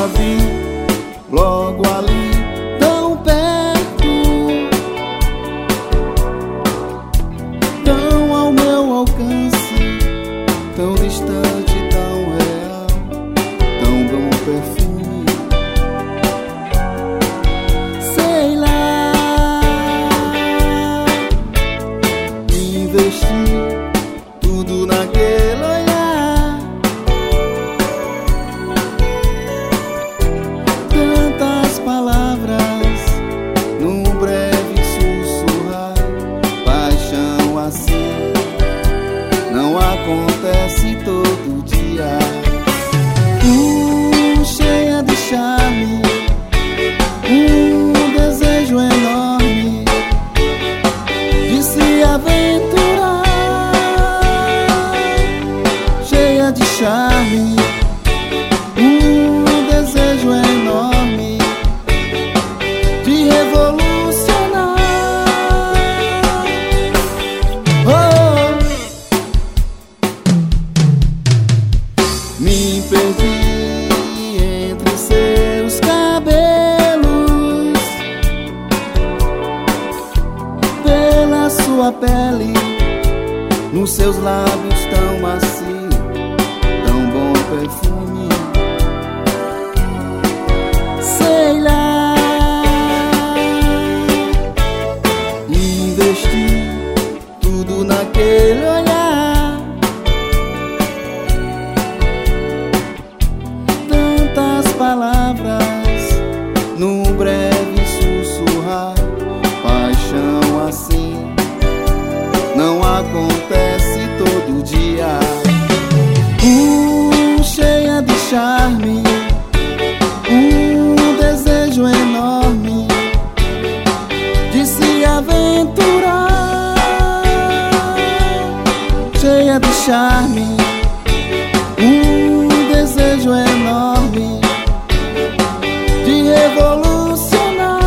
a vi logo ali, tão perto, tão ao meu alcance, tão distante, tão real, tão bom perfume. Sei lá, investi tudo naquele olhar, tantas palavras num breve sussurrar. Paixão assim não acontece todo dia. Cheia de charme, desejo enorme de se aventurar. Cheia de charme, desejo enorme de revolucionar. Oh, me perdi entre seus cabelos, pela sua pele, nos seus lábios tão macio, tão bom perfume. Sei lá, investi tudo naquele olhar, tantas palavras num breve sussurrar. Paixão assim não acontece todo dia. Cheia de charme, desejo enorme de se aventurar. Cheia de charme, desejo enorme de revolucionar.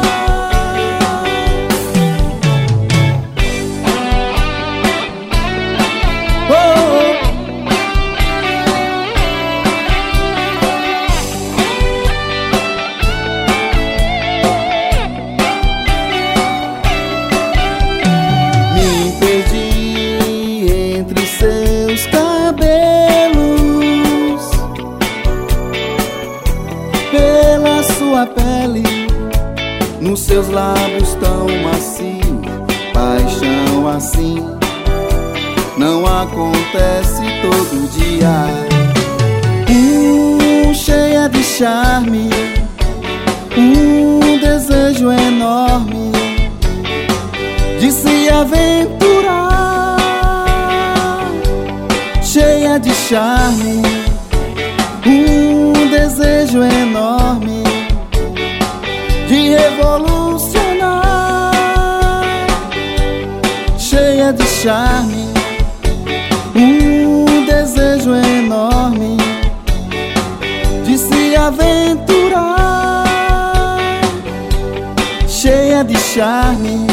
Me perdi entre seus cabelos, pela sua pele, nos seus lábios tão macio. Paixão assim não acontece todo dia. Cheia de charme, desejo enorme de se aventurar. Cheia de charme, desejo enorme de revolucionar. Cheia de charme, desejo enorme de se aventurar. Cheia de charme,